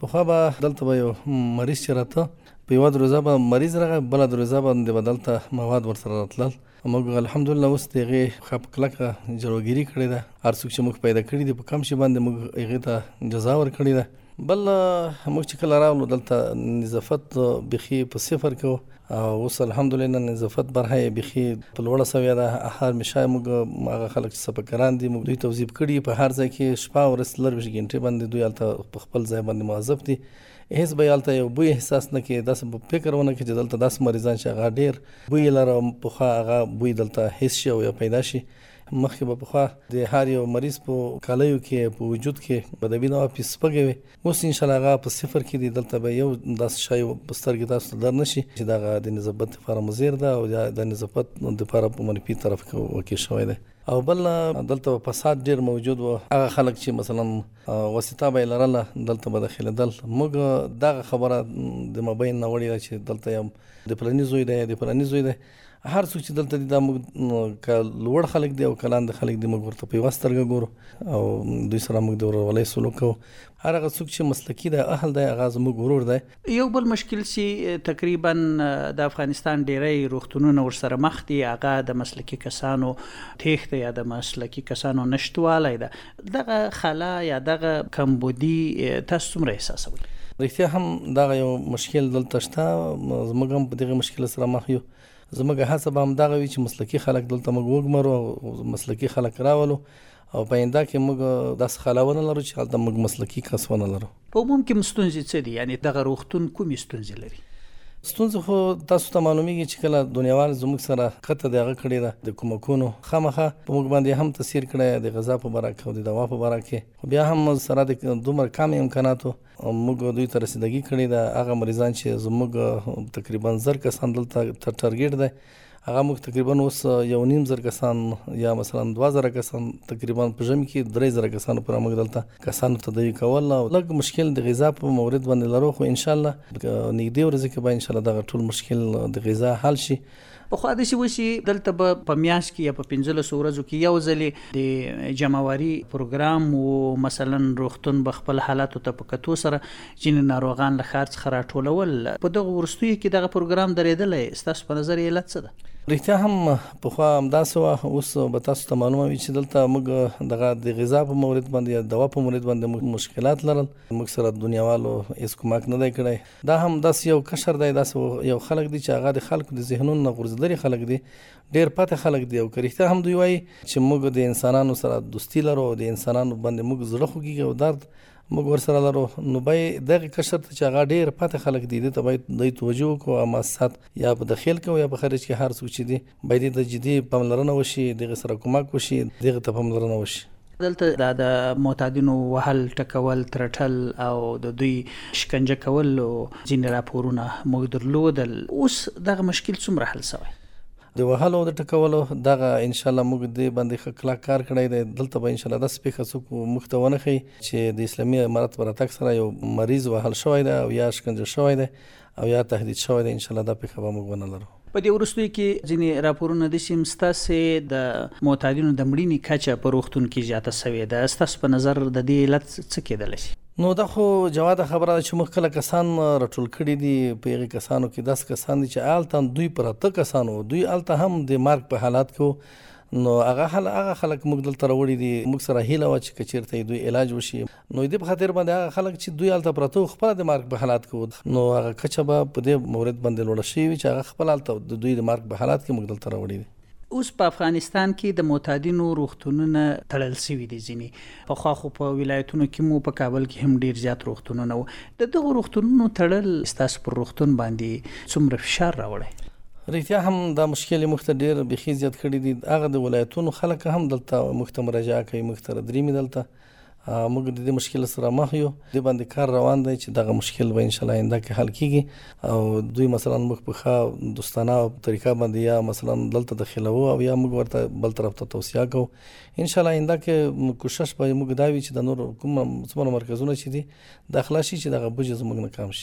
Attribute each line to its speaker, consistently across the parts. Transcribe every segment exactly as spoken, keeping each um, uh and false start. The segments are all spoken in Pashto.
Speaker 1: پخوا به دلته به یو مریض چې راته په یوه دروازه به مریض راغی، بله دروازه باندې به دلته مواد ورسره راتلل. موږ الحمدلله اوس د هغې ښه په کلکه جلوګیري کړې ده. هر څوک چې موږ پیدا کړي دي په کم شي باندې موږ هغې ته جزا ورکړې ده. بل موږ چې کله راغلو دلته نظافت بیخي په صفر کوو او اوس الحمدلله نظافت برخه یې بیخي په لوړه سویه ده. هر همیشه موږ هغه خلک چې سپکران دي موږ دوی توظیف کړي په هر ځای کې شپه او ورځ څلرویشت ګنټې باندې دوی هلته په خپل ځای باندې موظف دي. هېڅ به یې هلته یو بوی احساس نه کړي، داسې به فکر ونه کړي چې دلته داسې مریضان چې هغه ډېر بوی لره او پخوا هغه بوی دلته حس شي او یا پیدا شي. مخکې به پخوا د هر یو مریض په کالیو کې په وجود کې به د وینې واپې سپږې وي. اوس انشاءالله هغه په صفر کې دي. دلته به یو داسې شی په سترګې تاسو ته در نه شي چې دغه د نظافت دپاره مضر ده او یا د نظافت دپاره په منفي طرف کې واقع شوی دی. او بل دلته فساد ډیر موجود و. هغه خلک چې مثلا واسطه به یې لرله دلته به داخلېدل. موږ دغه خبره د مبین نه وړې ده چې دلته یم د فلاني زوی دی د فلاني زوی دی. هر څوک چې دلته دي دا موږ که لوړ خلک دي او که لاندې خلک دي موږ ورته په یوه سترګه ګورو او دوی سره موږ د ورورولۍ سلوک کوو. هر هغه څوک چې مسلکي دی اهل دی هغه زموږ ورور دی.
Speaker 2: یو بل مشکل چې تقریبا د افغانستان ډیری روغتونونه ورسره مخ دي هغه د مسلکي کسانو تېښته یا د مسلکي کسانو نشتوالی ده. دغه خلا یا دغه کمبودي تاسو څومره احساسوئ؟
Speaker 1: رښتیا هم دغه یو مشکل دلته شته. زموږ هم په دغه مشکل سره مخ یو. زموږ هڅه به همدغه وي چې مسلکي خلک دلته موږ وګمرو او مسلکي خلک راولو او په آینده کې موږ داسې خلا ونه لرو چې هلته موږ مسلکي کس ونه لرو.
Speaker 2: په عموم کې ستونزې څه دي؟ یعنې دغه روغتون کومې ستونزې لري؟
Speaker 1: ستونزه خو تاسو ته معلومیږي چې کله دنیاوال زموږ سره قطع د هغه کړې ده د کومکونو خامخا په موږ باندې هم تاثیر کړی د غذا په باره کې او د دوا په باره کې. خو بیا هم سره د دومره کم امکاناتو موږ دوی ته رسیدګي کړې ده. هغه مریضان چې زموږ تقریبا زر کسان دلته تر ټارګېټ دی هغه موږ تقریبا اوس یو نیم زر کسان یا مثلا دوه زره کسان تقریبا په ژمي کې درې زره کسانو پورې موږ دلته کسانو تداوي کول. او لږ مشکل د غذا په مورد باندې لرو خو انشاءالله نږدې ورځې کې به انشاءالله دغه ټول مشکل د غذا حل شي.
Speaker 2: پخوا داسې وشي دلته به په میاشت کې یا په پنځلسو ورځو کې یو ځلې د جمعواري پروګرام و مثلا روغتون به خپل حالاتو ته په کتو سره ځینې ناروغان له ښار څخه راټولول. په دغه وروستیو کې دغه پروګرام درېدلی، ستاسو په نظر علت څه ده؟
Speaker 1: رښتیا هم پخوا همداسې وه. اوس به تاسو ته معلومه وي چې دلته موږ دغه د غذا په مورد باندې یا دوا په مورد باندې موږ مشکلات لرل. موږ سره دنیاوالو هېڅ کومک نه دی کړی. دا هم داسې یو کشر دی، داسې یو خلک دي چې هغه د خلکو د ذهنونو نه غورځېدلي خلک دي، ډېر پاتې خلک دي. او که رښتیا هم دوی وایي چې موږ د انسانانو سره دوستي لرو او د انسانانو باندې موږ زړه خوږېږي او درد موږ ورسره لرو، نو باید دغه کشر ته چې هغه ډېر پاتې خلک دي دې ته باید دوی توجه وکړو او مؤسسات یا په داخل کې یا په خارج کې هر څوک چې دي باید دې ته جدي پاملرنه وشي، دغه سره کومک وشي، دغه ته پاملرنه وشي.
Speaker 2: دلته دا د معتادینو وهل، ټکول، ترټل او د دوی شکنجه کول ځینې راپورونه موږ درلودل. اوس دغه مشکل څومره حل شوی؟
Speaker 1: د وهلو او د ټکولو دغه انشاءالله موږ دې باندې ښه کلک کار کړی دی. دلته به انشاءالله داسې پېښه څوک موږ ته ونه ښیي چې د اسلامي امارت په راتګ سره یو مریض وهل شوی دی او یا شکنجه شوی دی او یا تهدید شوی دی. انشاءالله دا پېښه به موږ ونه لرو.
Speaker 2: په دې وروستیو کې ځینې راپورونه داسې هم ستاسې د معتادینو د مړینې کچه په روغتون کې زیاته سوې ده. ستاسو په نظر د دې علت څه کېدلی شي؟ نو
Speaker 1: دا خو جواده خبره ده چې موږ کله کسان راټول کړي دي. په هغې کسانو کې داسې کسان دي چې هلته دوی پر اته کسان وو، دوی هلته هم د مرګ په حالات کې. نو هغه هغه خلک موږ دلته راوړي دي. موږ سره هیله وه چې که چېرته دوی علاج وشي، نو دې په خاطر باندې هغه خلک چې دوی هلته پراته وو خپله د مرګ په حالات کې وو، نو هغه کچه به په دې مورد باندې لوړه شوې وي چې هغه خپل هلته د دوی د مرګ په حالات کې موږ دلته راوړي دي.
Speaker 2: اوس په افغانستان کې د معتادینو روغتونونه تړل شوي دي. ځینې پخوا خو په ولایتونو کې مو په کابل کې هم ډېر زیات روغتونونه وو. د دغو روغتونونو تړل ستاسو پر روغتون باندې څومره فشار راوړی؟
Speaker 1: رښتیا هم دا مشکل یې موږ ته ډېر بیخي زیات کړي دي. هغه د ولایتونو خلک هم دلته موږ ته مراجعه کوي، موږ ته دریمې دلته موږ د دې مشکل سره مخ یو. دې باندې کار روان دی چې دغه مشکل به انشاءالله آینده کې حل کیږي او دوی مثلا موږ په ښه دوستانه طریقه باندې یا مثلا دلته داخلوو او یا موږ ورته بل طرف ته توصیه کوو. انشاءالله آینده کې کوشش به موږ دا وي چې د نور کوم څومره مرکزونه چې دي دا خلاص شي چې دغه بوجه زموږ نه کم شي.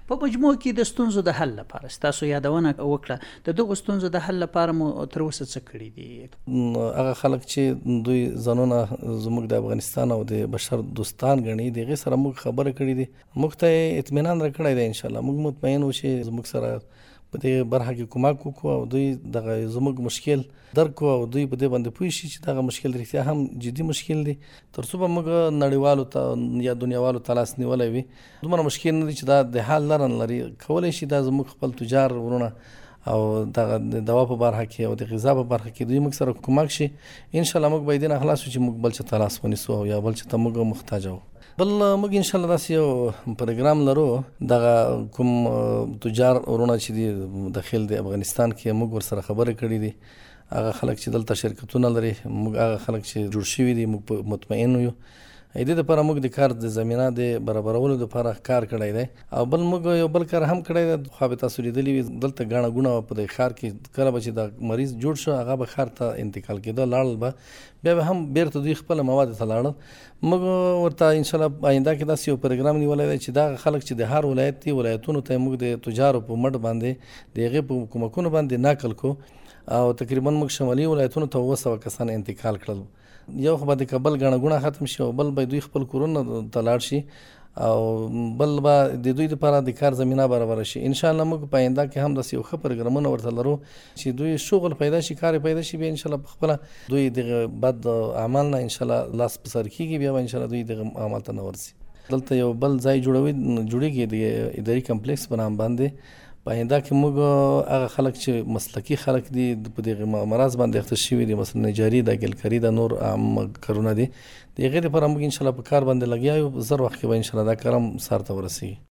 Speaker 2: په مجموع کې د ستونزو د حل لپاره ستاسو یادونه وکړه د دغو ستونزو د حل لپاره مو تر اوسه څه کړي دي؟
Speaker 1: هغه خلک چې دوی ځانونه زموږ د افغانستان او د بشر دوستان ګڼي د هغې سره موږ خبرې کړې دي، موږ ته اطمینان راکړی دی انشاءالله موږ مطمئن وو چې زموږ سره په دې برخه کې کومک وکړو او دوی دغه زموږ مشکل درک کړو او دوی په دې باندې پوه شي چې دغه مشکل رښتیا هم جدي مشکل دی، تر څو به موږ نړیوالو ته یا دنیاوالو ته لاس نیولی وي. دومره مشکل نه دی چې دا د حل لره نه لري، کولی شي دا زموږ خپل تجار ورونه او دغه د دوا په برخه کې او د غذا په برخه کې دوی موږ سره کومک شي. انشاءالله موږ به یې دې نه خلاص شو چې موږ بل چا ته لاس ونیسو او یا بل چا ته موږ محتاج وو. بل موږ انشاءالله داسې یو پروګرام لرو، دغه کوم تجار ورونه چې دي داخل د افغانستان کې موږ ورسره خبرې کړې دي، هغه خلک چې دلته شرکتونه لري، موږ هغه خلک چې جوړ شوي دي موږ مطمئن یو. د دې لپاره موږ د کار د زمینه د برابرولو لپاره کار کړی دی او بل موږ یو بل کار هم کړی دی. خو به تاسو لیدلي وي دلته ګڼه ګوڼه په دې ښار کې کله به چې د مریض جوړ شو هغه به ښار ته انتقال کېده، لاړل به بیا به هم بیرته دوی خپله مواد ته لاړل. موږ ورته انشاءالله آینده کې داسې یو پروګرام نیولی دی چې دغه خلک چې د هر ولایت دي ولایتونو ته موږ د تجارو په مټ باندې د هغې په کومکونو باندې نقل کو او تقریبا موږ شمالي ولایتونو ته اووه سوه کسان انتقال کړل. یو خو به د کابل ګڼه ګوڼه ختم شي او بل به دوی خپل کورونه ته لاړ شي او بل به د دوی لپاره د کار زمینه برابره شي. انشاءالله موږ په آینده کې هم داسې یو ښه پروګرامونه ورته لرو چې دوی شغل پیدا شي، کار پیدا شي، بیا انشاءالله په خپله دوی دغه بد اعمال نه انشاءالله لاس په سر کېږي، بیا به انشاءالله دوی دغه عمل ته نه ورځي. دلته یو بل ځای جوړوي جوړېږي د اداري کمپلیکس په نام باندې. په آینده کې موږ هغه خلک چې مسلکي خلک دي په دغه مرض باندې اخته شوي دي، مثلا نجاري ده، ګلکري ده، نور عام کارونه دي، د هغې لپاره موږ انشاءالله په کار باندې لګیا یو. زر وخت کې به انشاءالله دا کار هم سر ته ورسېږي.